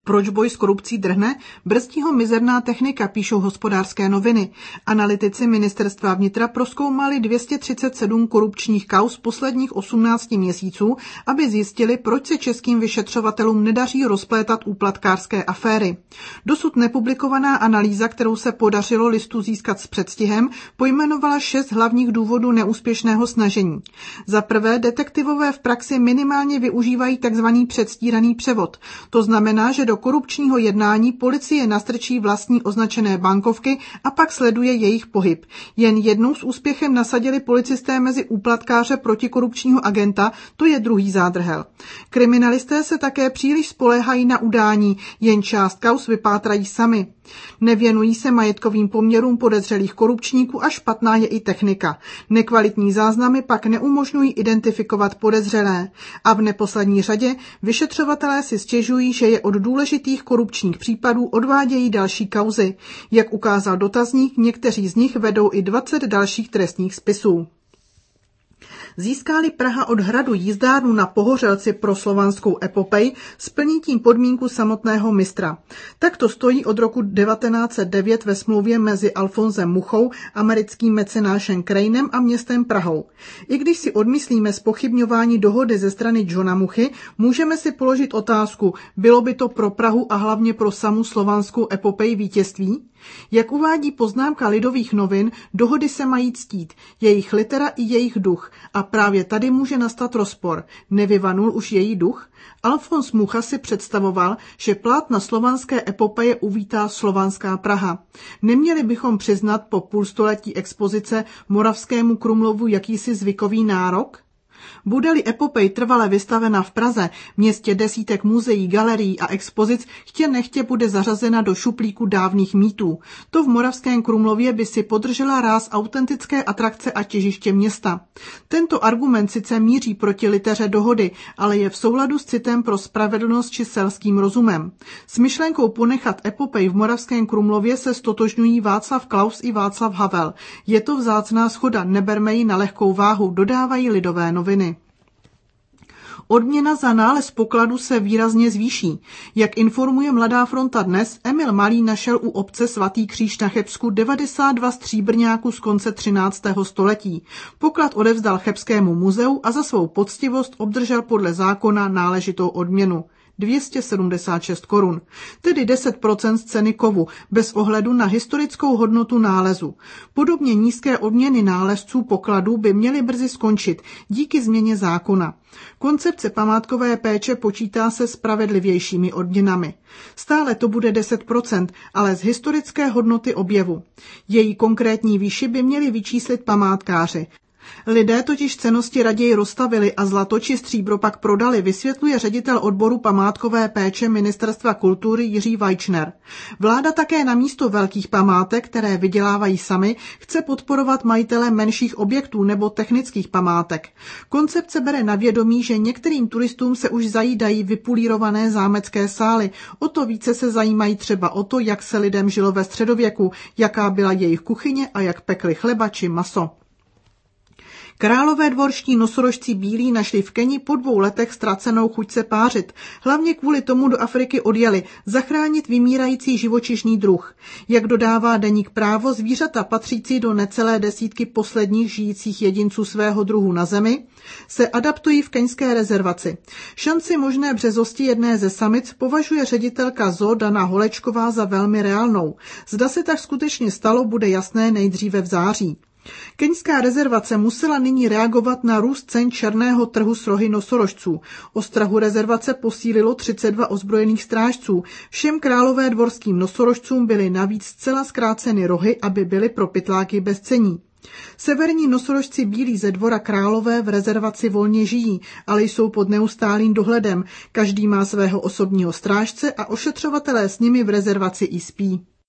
Proč boj s korupcí drhne? Brzdí ho mizerná technika, píšou Hospodářské noviny. Analytici ministerstva vnitra prozkoumali 237 korupčních kauz posledních 18 měsíců, aby zjistili, proč se českým vyšetřovatelům nedaří rozplétat úplatkářské aféry. Dosud nepublikovaná analýza, kterou se podařilo listu získat s předstihem, pojmenovala 6 hlavních důvodů neúspěšného snažení. Za prvé, detektivové v praxi minimálně využívají tzv. Předstíraný převod. To znamená, že do korupčního jednání policie nastrčí vlastní označené bankovky a pak sleduje jejich pohyb. Jen jednou s úspěchem nasadili policisté mezi úplatkáře protikorupčního agenta, to je druhý zádrhel. Kriminalisté se také příliš spoléhají na udání, jen část kauz vypátrají sami. Nevěnují se majetkovým poměrům podezřelých korupčníků a špatná je i technika. Nekvalitní záznamy pak neumožňují identifikovat podezřelé. A v neposlední řadě vyšetřovatelé si stěžují, že je od důležitých korupčních případů odvádějí další kauzy. Jak ukázal dotazník, někteří z nich vedou i 20 dalších trestních spisů. Získá-li Praha od hradu jízdárnu na Pohořelci pro slovanskou epopej, splní tím podmínku samotného mistra. Tak to stojí od roku 1909 ve smlouvě mezi Alfonsem Muchou, americkým mecenášem Cranem a městem Prahou. I když si odmyslíme zpochybňování dohody ze strany Johna Muchy, můžeme si položit otázku, bylo by to pro Prahu a hlavně pro samu slovanskou epopej vítězství? Jak uvádí poznámka Lidových novin, dohody se mají ctít, jejich litera i jejich duch, a právě tady může nastat rozpor. Nevyvanul už její duch? Alfons Mucha si představoval, že plátna slovanské epopeje uvítá slovanská Praha. Neměli bychom přiznat po půlstoletí expozice Moravskému Krumlovu jakýsi zvykový nárok? Bude-li epopej trvale vystavena v Praze, městě desítek muzeí, galerií a expozic, chtě nechtě bude zařazena do šuplíku dávných mýtů. To v Moravském Krumlově by si podržela ráz autentické atrakce a těžiště města. Tento argument sice míří proti liteře dohody, ale je v souladu s citem pro spravedlnost či selským rozumem. S myšlenkou ponechat epopej v Moravském Krumlově se stotožňují Václav Klaus i Václav Havel. Je to vzácná shoda, neberme ji na lehkou váhu, dodávají Lidové noviny. Odměna za nález pokladu se výrazně zvýší. Jak informuje Mladá fronta dnes, Emil Malý našel u obce Svatý Kříž na Chebsku 92 stříbrňáků z konce 13. století. Poklad odevzdal Chebskému muzeu a za svou poctivost obdržel podle zákona náležitou odměnu. 276 korun, tedy 10% z ceny kovu, bez ohledu na historickou hodnotu nálezu. Podobně nízké odměny nálezců pokladů by měly brzy skončit díky změně zákona. Koncepce památkové péče počítá se spravedlivějšími odměnami. Stále to bude 10%, ale z historické hodnoty objevu. Její konkrétní výši by měli vyčíslit památkáři. Lidé totiž cennosti raději rozstavili a zlato či stříbro pak prodali, vysvětluje ředitel odboru památkové péče Ministerstva kultury Jiří Vajčner. Vláda také namísto velkých památek, které vydělávají sami, chce podporovat majitele menších objektů nebo technických památek. Koncepce bere na vědomí, že některým turistům se už zajídají vypulírované zámecké sály, o to více se zajímají třeba o to, jak se lidem žilo ve středověku, jaká byla jejich kuchyně a jak pekli chleba či maso. Králové dvorští nosorožci bílí našli v Keni po 2 letech ztracenou chuť se pářit. Hlavně kvůli tomu do Afriky odjeli, zachránit vymírající živočišný druh. Jak dodává deník Právo, zvířata patřící do necelé desítky posledních žijících jedinců svého druhu na zemi se adaptují v keňské rezervaci. Šanci možné březosti jedné ze samic považuje ředitelka zoo Dana Holečková za velmi reálnou. Zda se tak skutečně stalo, bude jasné nejdříve v září. Keňská rezervace musela nyní reagovat na růst cen černého trhu s rohy nosorožců. Ostrahu rezervace posílilo 32 ozbrojených strážců. Všem králové dvorským nosorožcům byly navíc zcela zkráceny rohy, aby byly pro pytláky bezcenní. Severní nosorožci bílí ze Dvora Králové v rezervaci volně žijí, ale jsou pod neustálým dohledem. Každý má svého osobního strážce a ošetřovatelé s nimi v rezervaci i spí.